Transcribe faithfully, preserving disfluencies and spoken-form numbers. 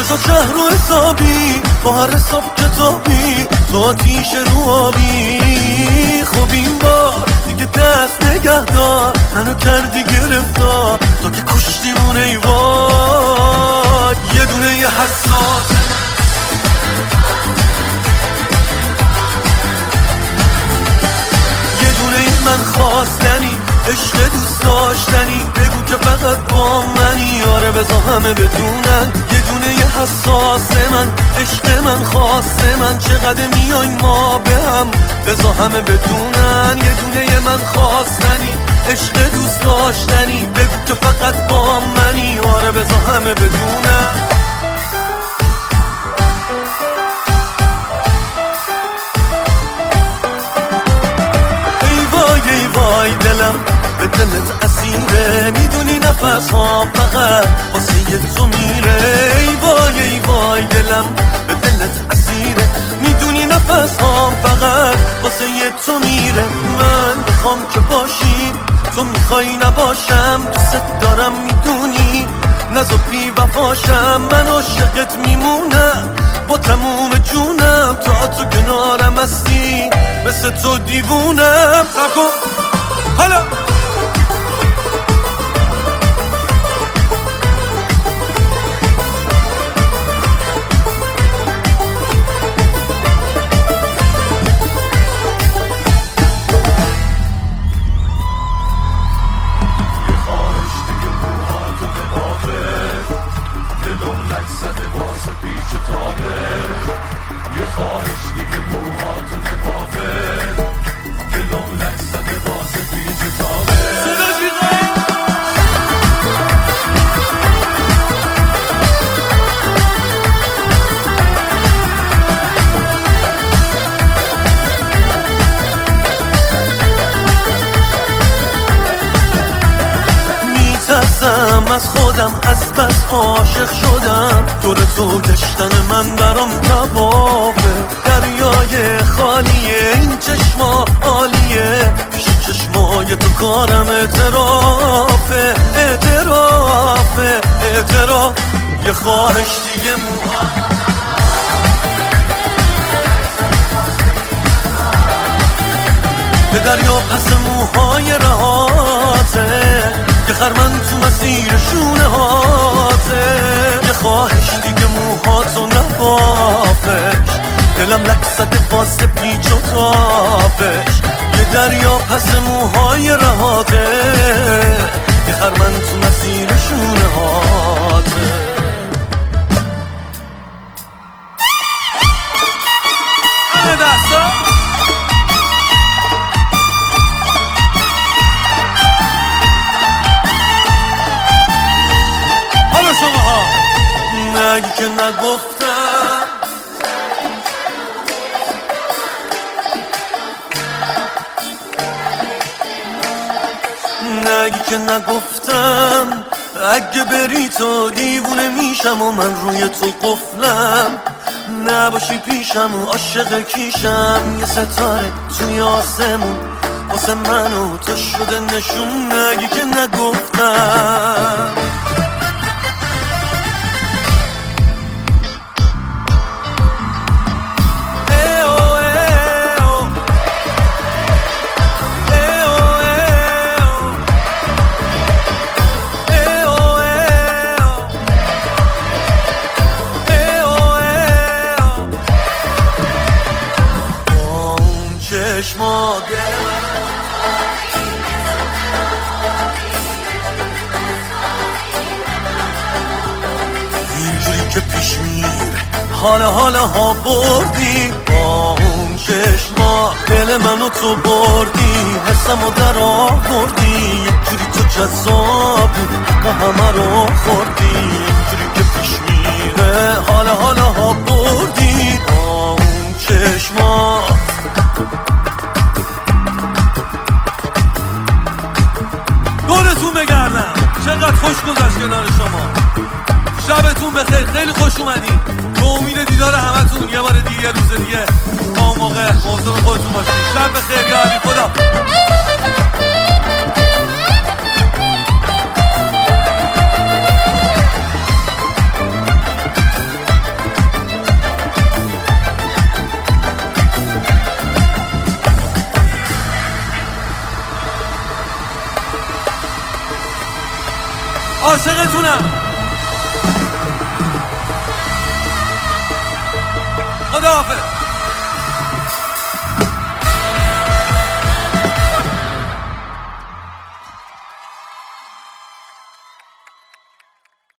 بذار شهر و حسابی با هر حساب کتابی تو آتیش رو آبی. خب این بار دیگه دست نگه دار منو کردی گرفتار تا که کشتیمون ای وای. یه دونه یه حساس یه دونه ای من خواستنی عشق دوست داشتنی بگو که فقط با منی. آره بذار همه بدونن یه دونه یه حساس من عشق من خواسته من چقدر میایم ما به هم بذار همه بدونن یه دونه یه من خواستنی عشق دوست داشتنی بگو که فقط با منی. آره بذار همه بدونن. ای وای ای وای دلم به دلت اسیره میدونی نفس ها فقط واسه یه تو میره. ای وای ای وای دلم به دلت اسیره میدونی نفس ها فقط واسه یه تو میره. من میخوام که باشی تو میخوای نباشم دوست دارم میدونی نزا بی وفاشم من عاشقت میمونم با تموم جونم تا تو کنارم هستی مثل تو دیوونم. نکن حالا از خودم از بس عاشق شدم دور تو گشتن من برام کبابه. دریای خالیه این چشما عالیه پیش چشمای تو کارم اعترافه اعترافه اعتراف. یه خواهش دیگه موها به دریا پس موهای رهاته که خرمن تو مسیر شونه هاته. یه خواهش دیگه موهاتو نبافش دلم لکسته واسه پیچ و تابش. یه دریا پس موهای رهاته که خرمن تو مسیر شونه هاته. همه دستا نگی که نگفتم نگی که نگفتم اگه بری تو دیوونه میشم و من روی تو قفلم. نباشی پیشم و عاشق کیشم یه ستاره توی آسمون واسه من و تو شده نشون. نگی که نگفتم چشما اینجوری که پیش میره حالا حالا ها بردی با اون چشما دل منو تو بردی حسمو در آوردی اینجوری تو جذابی حق همه رو خوردی. اینجوری که پیش میره حالا حالا ها بردی با اون چشما. دورتون بگردم چقدر خوش گذشت کنار شما. شبتون بخیر خیلی خوش اومدین. به امید دیدار همتون یه بار دیگه روز دیگه تا موقع مواظب خودتون باشید. شب بخیر یا علی خدا. عاشقتونم. خداحافظ.